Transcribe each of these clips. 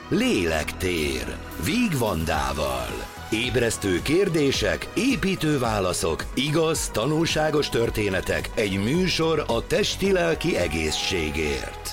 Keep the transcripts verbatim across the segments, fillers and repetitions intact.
Lélektér Víg Vandával. Ébresztő kérdések, építő válaszok, igaz, tanulságos történetek, egy műsor a testi-lelki egészségért.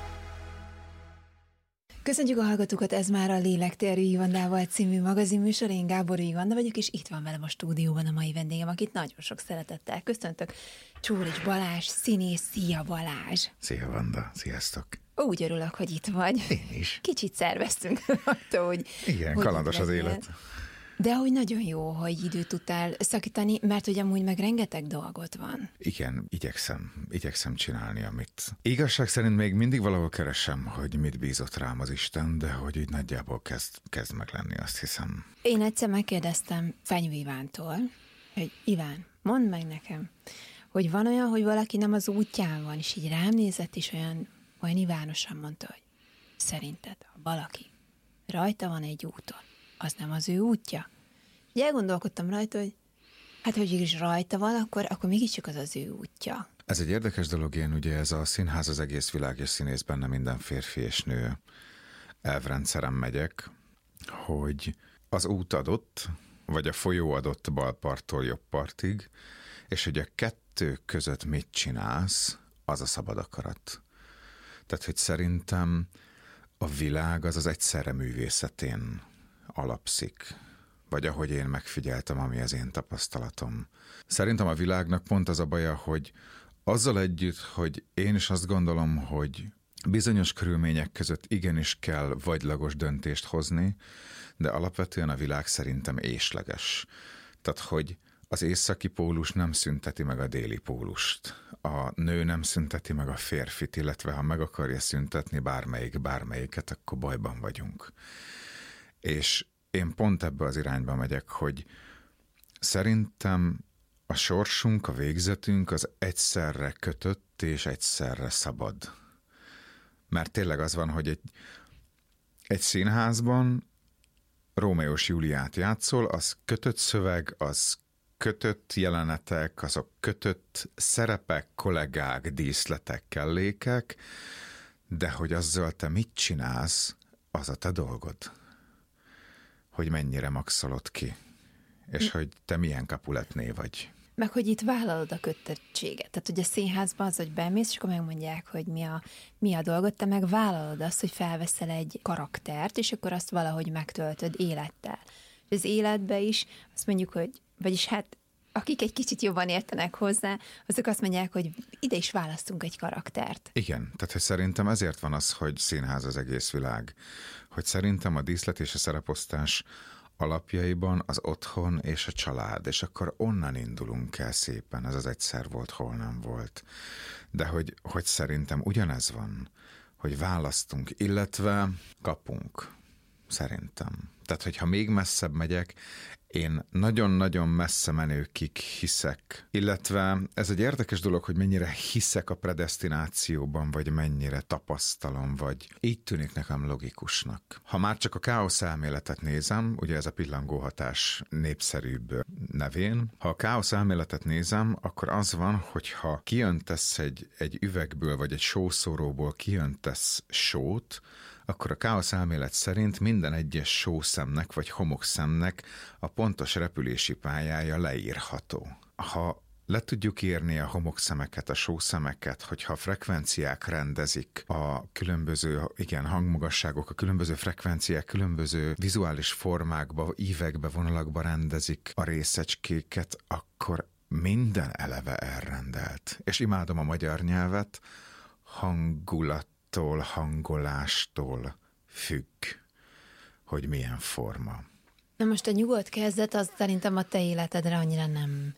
Köszönjük a hallgatókat, ez már a Lélektér Víg Vandával című magazinműsor. Én Gábor Víg Vanda vagyok, és itt van velem a stúdióban a mai vendégem, akit nagyon sok szeretettel köszöntök. Csórics Balázs, színész. Szia Balázs! Szia Vanda, sziasztok! Úgy örülök, hogy itt vagy. Én is. Kicsit szerveztünk attól, hogy... Igen, hogy kalandos az élet. De hogy nagyon jó, hogy időt tudtál szakítani, mert hogy amúgy meg rengeteg dolgot van. Igen, igyekszem, igyekszem csinálni, amit. Igazság szerint még mindig valahol keresem, hogy mit bízott rám az Isten, de hogy így nagyjából kezd, kezd meg lenni, azt hiszem. Én egyszer megkérdeztem Fenyő Ivántól, hogy Iván, mondd meg nekem, hogy van olyan, hogy valaki nem az útján van, és így rám nézett, és olyan, olyan ivánosan mondta, hogy szerinted, ha valaki rajta van egy úton, az nem az ő útja? Így elgondolkodtam rajta, hogy hát, hogy is rajta van, akkor, akkor mégiscsak az az ő útja. Ez egy érdekes dolog, én ugye ez a színház az egész világ, és színész benne minden férfi és nő elvrendszerem megyek, hogy az út adott, vagy a folyó adott bal parttól jobb partig, és hogy a kettő között mit csinálsz, az a szabad akarat. Tehát, hogy szerintem a világ az az egyszerre művészetén alapszik, vagy ahogy én megfigyeltem, ami az én tapasztalatom. Szerintem a világnak pont az a baja, hogy azzal együtt, hogy én is azt gondolom, hogy bizonyos körülmények között igenis kell vagylagos döntést hozni, de alapvetően a világ szerintem ésleges. Tehát, hogy az északi pólus nem szünteti meg a déli pólust. A nő nem szünteti meg a férfit, illetve ha meg akarja szüntetni bármelyik bármelyiket, akkor bajban vagyunk. És én pont ebbe az irányba megyek, hogy szerintem a sorsunk, a végzetünk az egyszerre kötött és egyszerre szabad. Mert tényleg az van, hogy egy, egy színházban Rómeós Júliát játszol, az kötött szöveg, az kötött jelenetek, azok kötött szerepek, kollégák, díszletek, kellékek, de hogy azzal te mit csinálsz, az a te dolgod. Hogy mennyire maxolod ki, és hogy te milyen kapuletné vagy. Meg hogy itt vállalod a kötöttséget. Tehát, hogy a színházban az, hogy bemész, és akkor megmondják, hogy mi a, mi a dolgot, te meg vállalod azt, hogy felveszel egy karaktert, és akkor azt valahogy megtöltöd élettel. És az életbe is azt mondjuk, hogy, vagyis hát akik egy kicsit jobban értenek hozzá, azok azt mondják, hogy ide is választunk egy karaktert. Igen, tehát hogy szerintem ezért van az, hogy színház az egész világ. Hogy szerintem a díszlet és a szereposztás alapjaiban az otthon és a család, és akkor onnan indulunk el szépen, ez az egyszer volt, hol nem volt. De hogy, hogy szerintem ugyanez van, hogy választunk, illetve kapunk, szerintem. Tehát, hogyha még messzebb megyek, én nagyon-nagyon messze menőkig hiszek. Illetve ez egy érdekes dolog, hogy mennyire hiszek a predesztinációban, vagy mennyire tapasztalom, vagy így tűnik nekem logikusnak. Ha már csak a káosz elméletet nézem, ugye ez a pillangóhatás népszerűbb nevén, ha a káosz elméletet nézem, akkor az van, hogy ha kiöntesz egy, egy üvegből, vagy egy sószóróból kiöntesz sót, akkor a káosz elmélet szerint minden egyes sószemnek vagy homokszemnek a pontos repülési pályája leírható. Ha le tudjuk írni a homokszemeket, a sószemeket, hogyha a frekvenciák rendezik a különböző, igen, hangmagasságok, a különböző frekvenciák, különböző vizuális formákba, ívekbe, vonalakba rendezik a részecskéket, akkor minden eleve elrendelt. És imádom a magyar nyelvet, hangulat, hangolástól függ, hogy milyen forma. Na most a nyugodt kezdet, az szerintem a te életedre annyira nem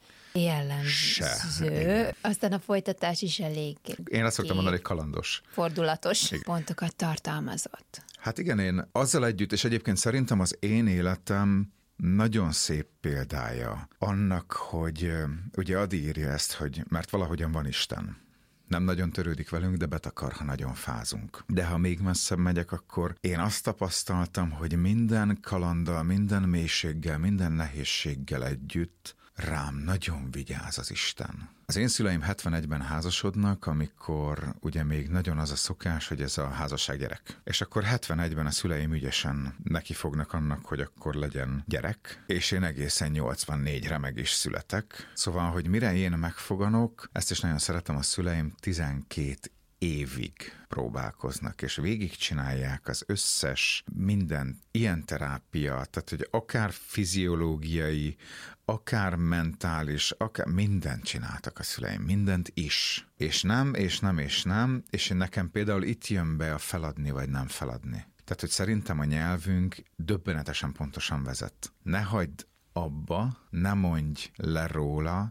jellemző. Aztán a folytatás is elég. Én azt szoktam mondani, hogy kalandos. Fordulatos igen. Pontokat tartalmazott. Hát igen, én azzal együtt, és egyébként szerintem az én életem nagyon szép példája annak, hogy ugye Adi írja ezt, hogy mert valahogyan van Isten. Nem nagyon törődik velünk, de betakar, ha nagyon fázunk. De ha még messzebb megyek, akkor én azt tapasztaltam, hogy minden kalanddal, minden mélységgel, minden nehézséggel együtt rám nagyon vigyáz az Isten. Az én szüleim hetvenegyben házasodnak, amikor ugye még nagyon az a szokás, hogy ez a házasság gyerek. És akkor hetvenegyben a szüleim ügyesen nekifognak annak, hogy akkor legyen gyerek, és én egészen nyolcvannégyre meg is születek. Szóval, hogy mire én megfoganok, ezt is nagyon szeretem, a szüleim tizenkét évig próbálkoznak, és végigcsinálják az összes minden ilyen terápia, tehát hogy akár fiziológiai, akár mentális, akár mindent csináltak a szüleim, mindent is. És nem, és nem, és nem, és nekem például itt jön be a feladni, vagy nem feladni. Tehát, hogy szerintem a nyelvünk döbbenetesen pontosan vezet. Ne hagyd abba, ne mondj le róla,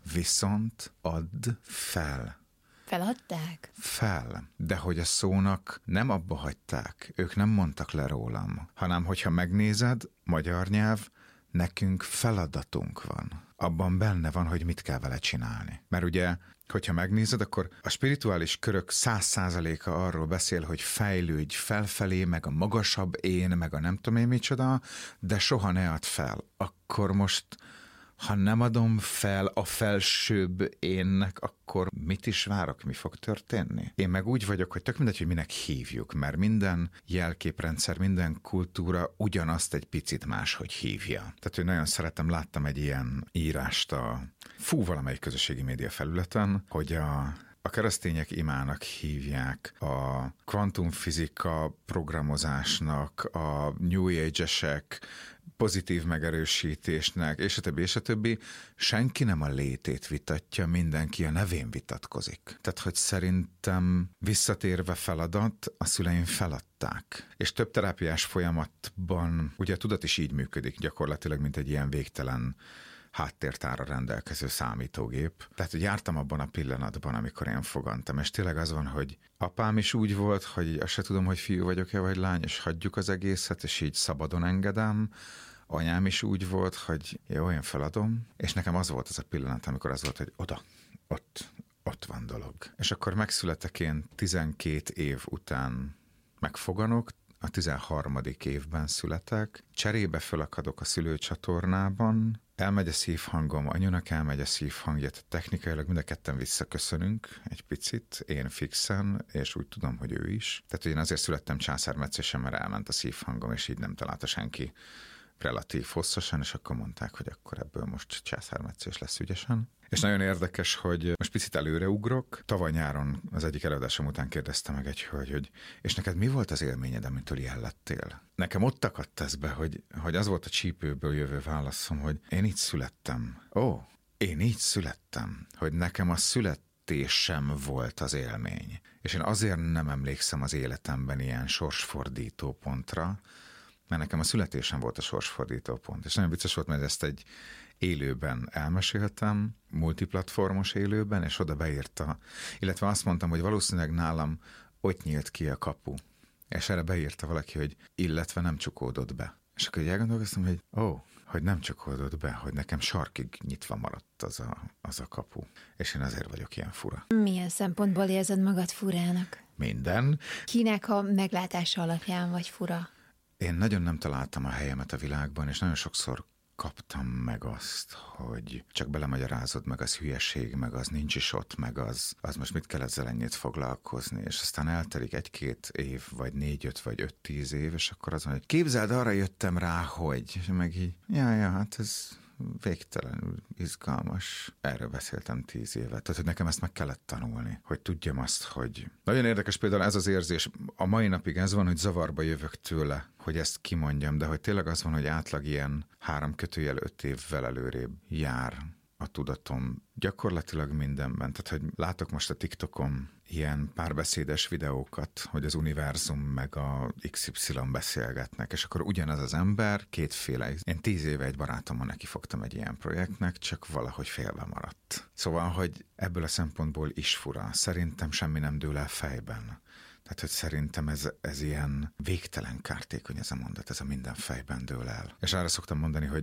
viszont add fel. Feladták? Fel. De hogy a szónak nem abba hagyták, ők nem mondtak le rólam, hanem hogyha megnézed, magyar nyelv, nekünk feladatunk van. Abban benne van, hogy mit kell vele csinálni. Mert ugye, hogyha megnézed, akkor a spirituális körök száz százaléka arról beszél, hogy fejlődj felfelé, meg a magasabb én, meg a nem tudom én micsoda, de soha ne add fel. Akkor most... Ha nem adom fel a felsőbb énnek, akkor mit is várok, mi fog történni? Én meg úgy vagyok, hogy tök mindegy, hogy minek hívjuk, mert minden jelképrendszer, minden kultúra ugyanazt egy picit máshogy hívja. Tehát, hogy nagyon szeretem, láttam egy ilyen írást a fú, valamelyik közösségi média felületen, hogy a A keresztények imának hívják, a kvantumfizika programozásnak, a New Age-esek pozitív megerősítésnek, és a többi, és a többi. Senki nem a létét vitatja, mindenki a nevén vitatkozik. Tehát, hogy szerintem visszatérve feladat, a szüleim feladták. És több terápiás folyamatban, ugye a tudat is így működik gyakorlatilag, mint egy ilyen végtelen háttértára rendelkező számítógép. Tehát, hogy jártam abban a pillanatban, amikor én fogantam, és tényleg az van, hogy apám is úgy volt, hogy azt se tudom, hogy fiú vagyok-e vagy lány, és hagyjuk az egészet, és így szabadon engedem. Anyám is úgy volt, hogy jó, én feladom, és nekem az volt az a pillanat, amikor az volt, hogy oda, ott, ott van dolog. És akkor megszületek én tizenkét év után megfoganok, a tizenharmadik évben születek, cserébe fölakadok a szülőcsatornában, elmegy a szívhangom, anyunak elmegy a szívhangja, technikailag mind a ketten visszaköszönünk egy picit, én fixen, és úgy tudom, hogy ő is. Tehát én azért születtem császármetszésen, mert elment a szívhangom, és így nem találta senki relatív hosszasan, és akkor mondták, hogy akkor ebből most császármetszés lesz ügyesen. És nagyon érdekes, hogy most picit előreugrok. Tavaly nyáron az egyik előadásom után kérdezte meg egy hölgy, hogy és neked mi volt az élményed, amitől ilyen lettél? Nekem ott akadt ez be, hogy, hogy az volt a csípőből jövő válaszom, hogy én így születtem. Ó, én így születtem, hogy nekem a születésem volt az élmény. És én azért nem emlékszem az életemben ilyen sorsfordító pontra, mert nekem a születésem volt a sorsfordító pont. És nagyon vicces volt, mert ezt egy élőben elmeséltem, multiplatformos élőben, és oda beírta, illetve azt mondtam, hogy valószínűleg nálam ott nyílt ki a kapu. És erre beírta valaki, hogy illetve nem csukódott be. És akkor így elgondolkoztam, hogy ó, hogy nem csukódott be, hogy nekem sarkig nyitva maradt az a, az a kapu. És én azért vagyok ilyen fura. Milyen szempontból érzed magad furának? Minden. Kinek a meglátása alapján vagy fura? Én nagyon nem találtam a helyemet a világban, és nagyon sokszor kaptam meg azt, hogy csak belemagyarázod, meg az hülyeség, meg az nincs is ott, meg az, az most mit kell ezzel ennyit foglalkozni, és aztán eltelik egy-két év, vagy négy-öt, vagy öt-tíz év, és akkor az van, hogy képzeld, arra jöttem rá, hogy, és meg így, ja, ja, hát ez végtelenül izgalmas. Erről beszéltem tíz évet. Tehát, hogy nekem ezt meg kellett tanulni, hogy tudjam azt, hogy... Nagyon érdekes például ez az érzés. A mai napig ez van, hogy zavarba jövök tőle, hogy ezt kimondjam, de hogy tényleg az van, hogy átlag ilyen három kötőjel öt évvel előrébb jár a tudatom gyakorlatilag mindenben. Tehát, hogy látok most a TikTokon ilyen párbeszédes videókat, hogy az univerzum meg a iksz ipszilon beszélgetnek, és akkor ugyanaz az ember kétféle. Én tíz éve egy barátommal nekifogtam egy ilyen projektnek, csak valahogy félbe maradt. Szóval, hogy ebből a szempontból is fura. Szerintem semmi nem dől el fejben. Tehát, hogy szerintem ez, ez ilyen végtelen kártékony ez a mondat, ez a minden fejben dől el. És arra szoktam mondani, hogy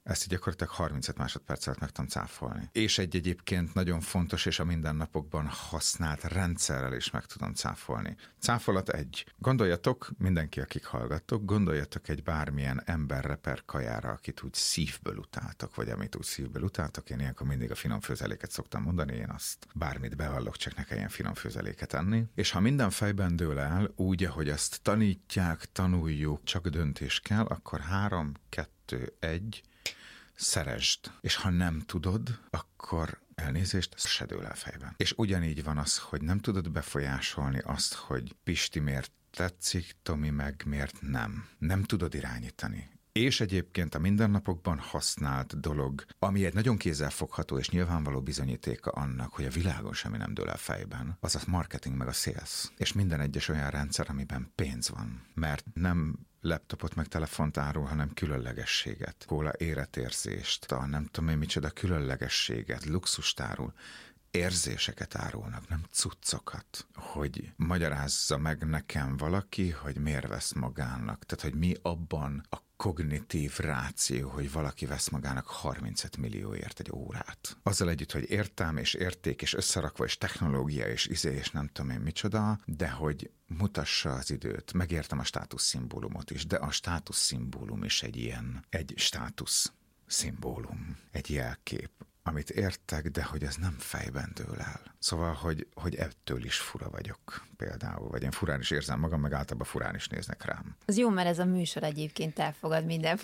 Ezt így gyakorlatilag harmincöt másodperc alatt meg tudom cáfolni. És egy egyébként nagyon fontos és a mindennapokban használt rendszerrel is meg tudom cáfolni. Cáfolat egy. Gondoljatok, mindenki, akik hallgattok, gondoljatok egy bármilyen emberreper kajára, akit úgy szívből utáltok, vagy amit úgy szívből utáltok. Én ilyenkor mindig a finom főzeléket szoktam mondani, én azt bármit bevallok, csak ne kelljen finom főzeléket enni. És ha minden fejben dől el, úgy, ahogy azt tanítják, tanuljuk, csak döntés kell, akkor három, kettő, egy, szeresd. És ha nem tudod, akkor elnézést, se dől el fejben. És ugyanígy van az, hogy nem tudod befolyásolni azt, hogy Pisti miért tetszik, Tomi meg miért nem. Nem tudod irányítani. És egyébként a mindennapokban használt dolog, ami egy nagyon kézzelfogható és nyilvánvaló bizonyítéka annak, hogy a világon semmi nem dől el fejben, az a marketing meg a sales. És minden egyes olyan rendszer, amiben pénz van. Mert nem laptopot meg telefont árul, hanem különlegességet, kóla életérzést, a nem tudom én micsoda különlegességet, luxust árul. Érzéseket árulnak, nem cuccokat. Hogy magyarázza meg nekem valaki, hogy miért vesz magának. Tehát, hogy mi abban a kognitív ráció, hogy valaki vesz magának harmincöt millióért egy órát. Azzal együtt, hogy értelm és érték és összerakva és technológia és izé és nem tudom én micsoda, de hogy mutassa az időt. Megértem a státuszszimbólumot is, de a státuszszimbólum is egy ilyen, egy státuszszimbólum, egy jelkép, amit értek, de hogy ez nem fejben dől el. Szóval, hogy, hogy ettől is fura vagyok például, vagy én furán is érzem magam, meg általában furán is néznek rám. Az jó, mert ez a műsor egyébként elfogad minden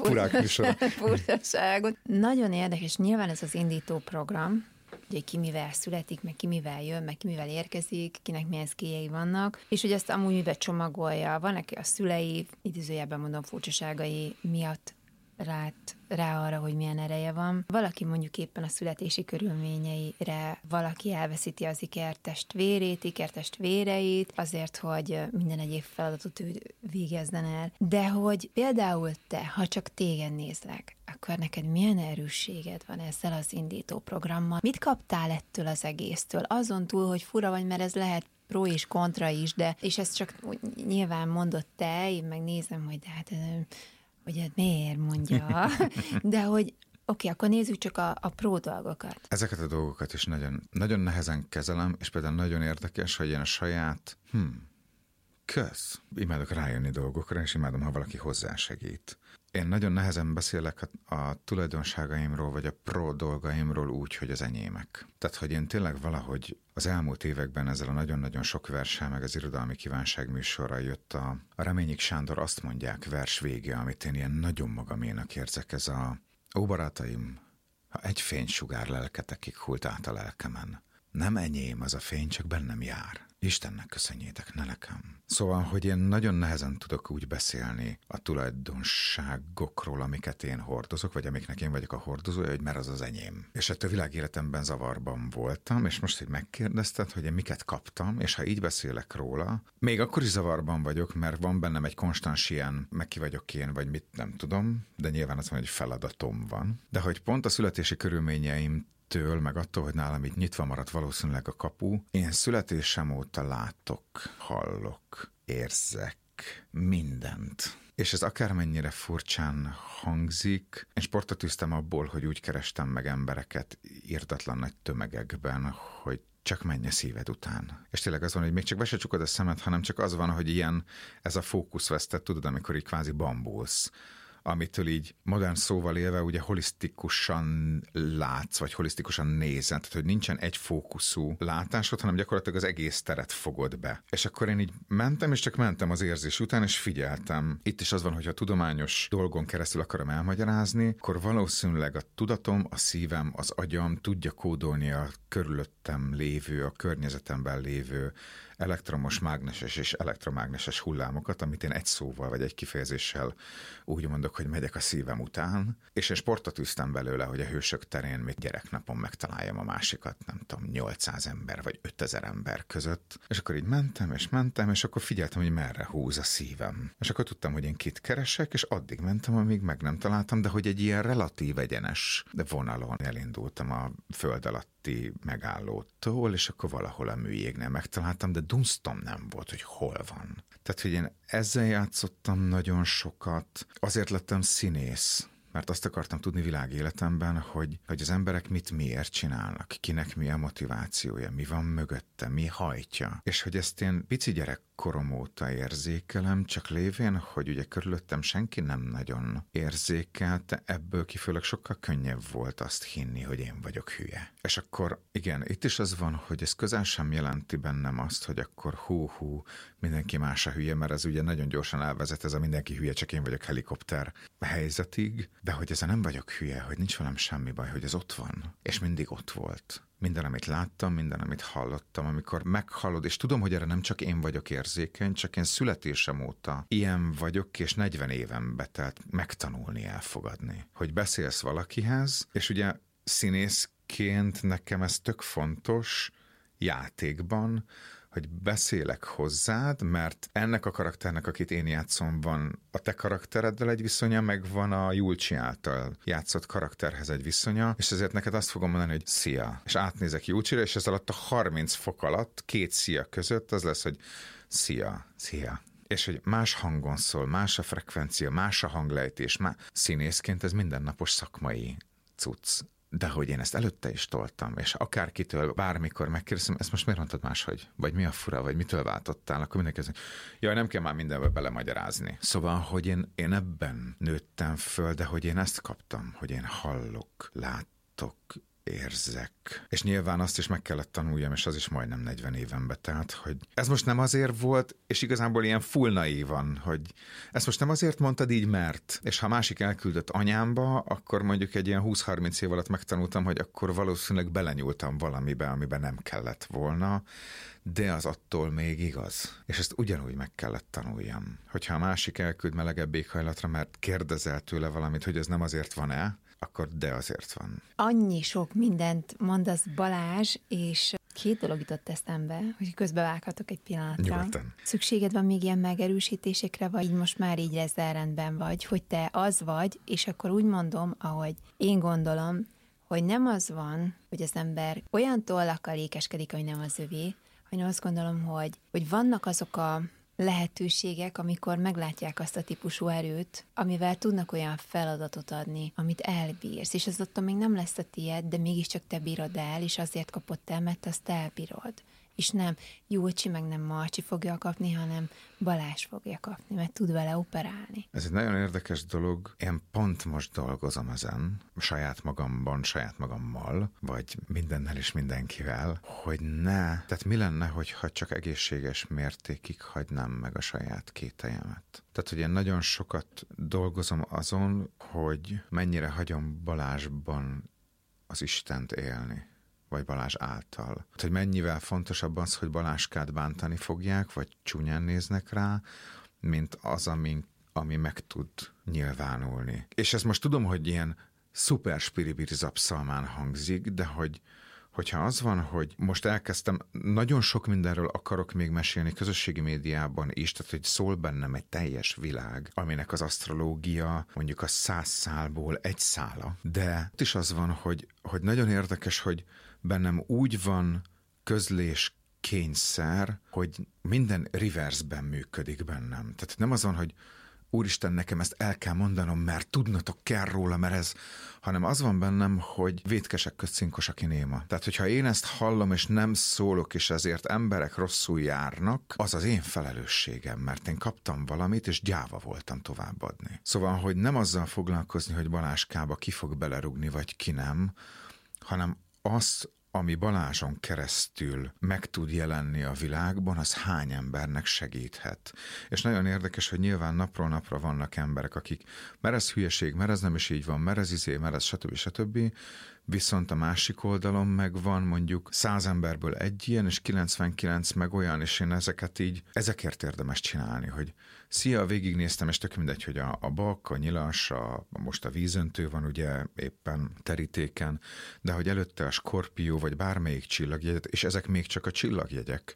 furcsaságot. Nagyon érdekes, nyilván ez az indító program, hogy ki mivel születik, meg ki mivel jön, meg ki mivel érkezik, kinek milyen szkéjei vannak, és hogy ezt amúgy mivel csomagolja. Van neki a szülei, idézőjelben mondom furcsaságai miatt rát, rá arra, hogy milyen ereje van. Valaki mondjuk éppen a születési körülményeire, valaki elveszíti az ikertestvérét, ikertestvéreit, azért, hogy minden egyéb feladatot ő végezzen el. De hogy például te, ha csak téged nézlek, akkor neked milyen erősséged van ezzel az indító programmal? Mit kaptál ettől az egésztől? Azon túl, hogy fura vagy, mert ez lehet pro és kontra is, de és ezt csak nyilván mondott te, én meg nézem, hogy de hát hogy hát miért mondja, de hogy oké, okay, akkor nézzük csak a, a pró dolgokat. Ezeket a dolgokat is nagyon, nagyon nehezen kezelem, és például nagyon érdekes, hogy én a saját, hm, kösz. Imádok rájönni dolgokra, és imádom, ha valaki hozzásegít. Én nagyon nehezen beszélek a, a tulajdonságaimról, vagy a pro dolgaimról úgy, hogy az enyémek. Tehát, hogy én tényleg valahogy az elmúlt években ezzel a nagyon-nagyon sok verssel, meg az irodalmi kívánság műsorral jött a, a Reményik Sándor Azt mondják vers vége, amit én ilyen nagyon magaménak érzek, ez a ó, barátaim, ha egy fénysugár lelketekig hult át a lelkemen, nem enyém az a fény, csak bennem jár. Istennek köszönjétek, ne nekem. Szóval, hogy én nagyon nehezen tudok úgy beszélni a tulajdonságokról, amiket én hordozok, vagy amiknek én vagyok a hordozója, hogy mert az az enyém. És ettől világéletemben zavarban voltam, és most, hogy megkérdezted, hogy én miket kaptam, és ha így beszélek róla, még akkor is zavarban vagyok, mert van bennem egy konstans ilyen, meg ki vagyok én, vagy mit nem tudom, de nyilván az van, hogy feladatom van. De hogy pont a születési körülményeim től, meg attól, hogy nálam így nyitva maradt valószínűleg a kapu, én születésem óta látok, hallok, érzek mindent. És ez akármennyire furcsán hangzik, én sportot üztem abból, hogy úgy kerestem meg embereket irdatlan nagy tömegekben, hogy csak menj a szíved után. És tényleg az van, hogy még csak be se csukod a szemed, hanem csak az van, hogy ilyen, ez a fókuszvesztet, tudod, amikor így kvázi bambulsz, amitől így modern szóval élve ugye holisztikusan látsz, vagy holisztikusan nézed, tehát hogy nincsen egy fókuszú látásod, hanem gyakorlatilag az egész teret fogod be. És akkor én így mentem, és csak mentem az érzés után, és figyeltem. Itt is az van, hogy ha tudományos dolgon keresztül akarom elmagyarázni, akkor valószínűleg a tudatom, a szívem, az agyam tudja kódolni a körülöttem lévő, a környezetemben lévő elektromos, mágneses és elektromágneses hullámokat, amit én egy szóval vagy egy kifejezéssel úgy mondok, hogy megyek a szívem után, és én sportot üztem belőle, hogy a Hősök terén még gyereknapon megtaláljam a másikat, nem tudom, nyolcszáz ember vagy ötezer ember között, és akkor így mentem, és mentem, és akkor figyeltem, hogy merre húz a szívem. És akkor tudtam, hogy én kit keresek, és addig mentem, amíg meg nem találtam, de hogy egy ilyen relatív egyenes vonalon elindultam a föld alatti megállótól, és akkor valahol a műjégnél megtaláltam, de dunsztom nem volt, hogy hol van. Tehát, hogy én ezzel játszottam nagyon sokat, azért lettem színész, Mert azt akartam tudni világéletemben, hogy, hogy az emberek mit miért csinálnak, kinek mi a motivációja, mi van mögötte, mi hajtja. És hogy ezt én pici gyerekkorom óta érzékelem, csak lévén, hogy ugye körülöttem senki nem nagyon érzékelte, ebből kifőleg sokkal könnyebb volt azt hinni, hogy én vagyok hülye. És akkor igen, itt is az van, hogy ez közel sem jelenti bennem azt, hogy akkor hú-hú, mindenki más a hülye, mert ez ugye nagyon gyorsan elvezet, ez a mindenki hülye, csak én vagyok helikopter helyzetig, de hogy ezzel nem vagyok hülye, hogy nincs velem semmi baj, hogy ez ott van, és mindig ott volt. Minden, amit láttam, minden, amit hallottam, amikor meghallod, és tudom, hogy erre nem csak én vagyok érzékeny, csak én születésem óta ilyen vagyok, és negyven éven betelt megtanulni, elfogadni. Hogy beszélsz valakihez, és ugye színészként nekem ez tök fontos játékban, hogy beszélek hozzád, mert ennek a karakternek, akit én játszom, van a te karaktereddel egy viszonya, meg van a Julcsi által játszott karakterhez egy viszonya, és ezért neked azt fogom mondani, hogy szia. És átnézek Julcsira, és ez alatt a harminc fok alatt, két szia között az lesz, hogy szia, szia. És hogy más hangon szól, más a frekvencia, más a hanglejtés, más színészként ez mindennapos szakmai cucc. De hogy én ezt előtte is toltam, és akárkitől bármikor megkérdezem, ezt most miért mondtad máshogy? Vagy mi a fura, vagy mitől váltottál? Akkor mindenki azt mondja, jaj, nem kell már mindenbe belemagyarázni. Szóval, hogy én, én ebben nőttem föl, de hogy én ezt kaptam, hogy én hallok, látok, érzek. És nyilván azt is meg kellett tanuljam, és az is majdnem negyven éven betelt, hogy ez most nem azért volt, és igazából ilyen full naívan, hogy ezt most nem azért mondtad így, mert, és ha másik elküldött anyámba, akkor mondjuk egy ilyen húsz-harminc év alatt megtanultam, hogy akkor valószínűleg belenyúltam valamibe, amiben nem kellett volna, de az attól még igaz. És ezt ugyanúgy meg kellett tanuljam. Hogyha a másik elküld melegebb éghajlatra, mert kérdezel tőle valamit, hogy ez nem azért van-e, akkor de azért van. Annyi sok mindent mondasz, Balázs, és két dolog jutott eszembe, hogy közbevághatok egy pillanatra. Nyugodtan. Szükséged van még ilyen megerősítésekre, vagy így most már így ezzel rendben vagy, hogy te az vagy, és akkor úgy mondom, ahogy én gondolom, hogy nem az van, hogy az ember olyan tollakkal ékeskedik, hogy nem az övé, hanem azt gondolom, hogy, hogy vannak azok a lehetőségek, amikor meglátják azt a típusú erőt, amivel tudnak olyan feladatot adni, amit elbírsz, és az attól még nem lesz a tiéd, de mégiscsak te bírod el, és azért kapott el, mert azt elbírod. És nem Julcsi, meg nem Marcsi fogja kapni, hanem Balázs fogja kapni, mert tud vele operálni. Ez egy nagyon érdekes dolog. Én pont most dolgozom ezen, saját magamban, saját magammal, vagy mindennel és mindenkivel, hogy ne. Tehát mi lenne, hogyha csak egészséges mértékig hagynám meg a saját kételjemet? Tehát, hogy én nagyon sokat dolgozom azon, hogy mennyire hagyom Balázsban az Istent élni, vagy Balázs által. Hogy mennyivel fontosabb az, hogy Balázskát bántani fogják, vagy csúnyán néznek rá, mint az, ami, ami meg tud nyilvánulni. És ezt most tudom, hogy ilyen szuper spiribiri zapszalmán hangzik, de hogy hogyha az van, hogy most elkezdtem, nagyon sok mindenről akarok még mesélni közösségi médiában is, tehát hogy szól bennem egy teljes világ, aminek az asztrológia mondjuk a száz szálból egy szála, de ott is az van, hogy, hogy nagyon érdekes, hogy bennem úgy van közlés kényszer, hogy minden reverse-ben működik bennem. Tehát nem az van, hogy úristen, nekem ezt el kell mondanom, mert tudnatok kell róla, mert ez, hanem az van bennem, hogy vétkesek közt cinkos, aki néma. Tehát, hogyha én ezt hallom, és nem szólok, és ezért emberek rosszul járnak, az az én felelősségem, mert én kaptam valamit, és gyáva voltam továbbadni. Szóval, hogy nem azzal foglalkozni, hogy Balázskába ki fog belerugni, vagy ki nem, hanem azt, ami Balázson keresztül meg tud jelenni a világban, az hány embernek segíthet. És nagyon érdekes, hogy nyilván napról napra vannak emberek, akik mert ez hülyeség, mert ez nem is így van, mert ez izé, mert ez stb. stb. Viszont a másik oldalon meg van mondjuk száz emberből egy ilyen, és kilencvenkilenc meg olyan, és én ezeket így, ezekért érdemes csinálni, hogy szia, végignéztem, és tök mindegy, hogy a, a bak, a nyilas, a, most a vízöntő van ugye éppen terítéken, de hogy előtte a skorpió, vagy bármelyik csillagjegyet, és ezek még csak a csillagjegyek, hogy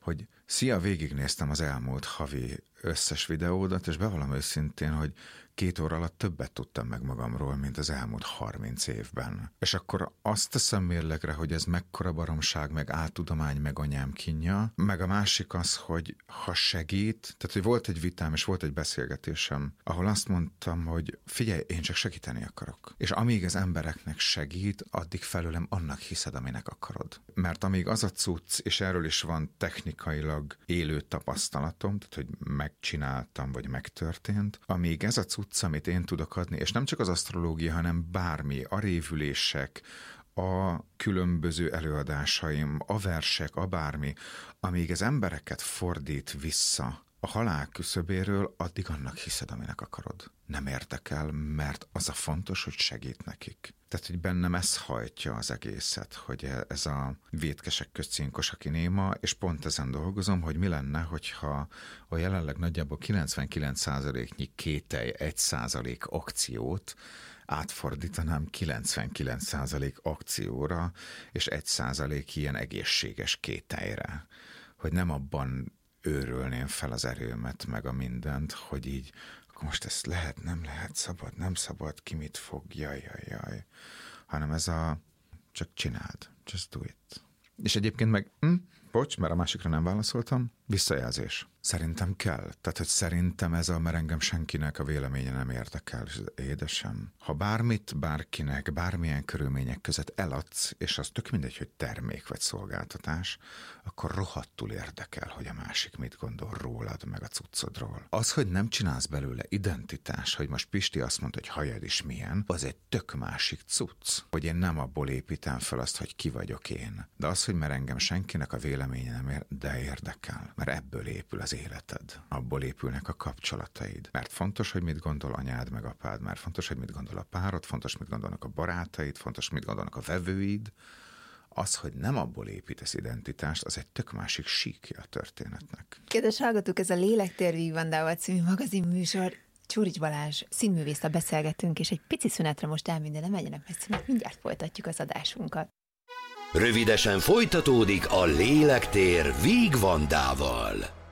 Szia, végignéztem az elmúlt havi összes videódat, és bevallom őszintén, hogy két óra alatt többet tudtam meg magamról, mint az elmúlt harminc évben. És akkor azt teszem mérlegre, hogy ez mekkora baromság, meg áltudomány, meg anyám kínja, meg a másik az, hogy ha segít, tehát hogy volt egy vitám, és volt egy beszélgetésem, ahol azt mondtam, hogy figyelj, én csak segíteni akarok. És amíg az embereknek segít, addig felőlem annak hiszed, aminek akarod. Mert amíg az a cucc, és erről is van technikailag élő tapasztalatom, tehát hogy megcsináltam, vagy megtörtént, amíg ez a cucc, amit én tudok adni, és nem csak az asztrológia, hanem bármi, a révülések, a különböző előadásaim, a versek, a bármi, amíg az embereket fordít vissza a halál küszöbéről, addig annak hiszed, aminek akarod. Nem érdekel, mert az a fontos, hogy segít nekik. Tehát, hogy bennem ez hajtja az egészet, hogy ez a vétkesek közt cinkos, aki néma, és pont ezen dolgozom, hogy mi lenne, hogyha a jelenleg nagyjából kilencvenkilenc százaléknyi kételj egy százalék akciót átfordítanám kilencvenkilenc százalék akcióra, és egy százalék ilyen egészséges kételyre. Hogy nem abban őrölném fel az erőmet, meg a mindent, hogy így, akkor most ezt lehet, nem lehet, szabad, nem szabad, ki mit fog, jaj, jaj, jaj. Hanem ez a, csak csináld, just do it. És egyébként meg, hm, bocs, mert a másikra nem válaszoltam, visszajelzés. Szerintem kell. Tehát, hogy szerintem ez a, mert engem senkinek a véleménye nem érdekel. Édesem, ha bármit, bárkinek, bármilyen körülmények között eladsz, és az tök mindegy, hogy termék vagy szolgáltatás, akkor rohadtul érdekel, hogy a másik mit gondol rólad, meg a cuccodról. Az, hogy nem csinálsz belőle identitás, hogy most Pisti azt mondta, hogy hajad is milyen, az egy tök másik cucc. Hogy én nem abból építem fel azt, hogy ki vagyok én. De az, hogy mert engem senkinek a véleménye nem ér, de érdekel. Mert ebből épül az életed. Abból épülnek a kapcsolataid. Mert fontos, hogy mit gondol anyád meg apád, mert fontos, hogy mit gondol a párod, fontos, mit gondolnak a barátaid, fontos, mit gondolnak a vevőid. Az, hogy nem abból építesz identitást, az egy tök másik síkja a történetnek. Kedves hallgatók, ez a Lélektér Vígvandával című magazinműsor. Csúrics Balázs színművésszel beszélgetünk, és egy pici szünetre most elmenni, nem menjenek messze, mert mindjárt folytatjuk az adásunkat. Rövidesen folytatódik a Lélektér Vígvandával.